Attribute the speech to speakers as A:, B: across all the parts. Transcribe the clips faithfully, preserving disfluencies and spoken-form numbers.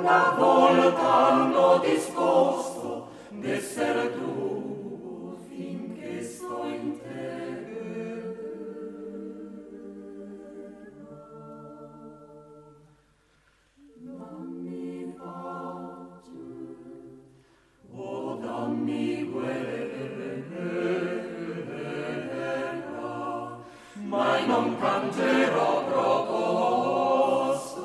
A: una volta hanno disposto d'esser tu finché sto in terra. Dammi pace, oh dammi guerra, mai non cangerò proposto,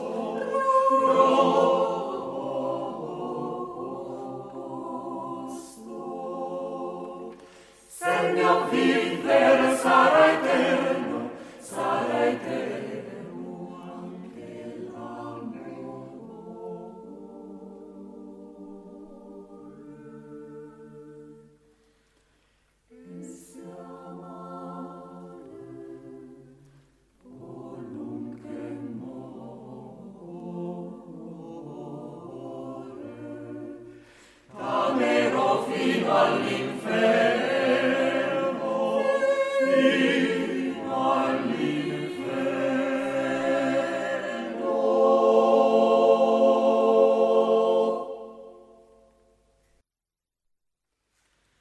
A: proposto. Se il mio vivere sarà eterno, sarà eterno anche l'amore. E siamo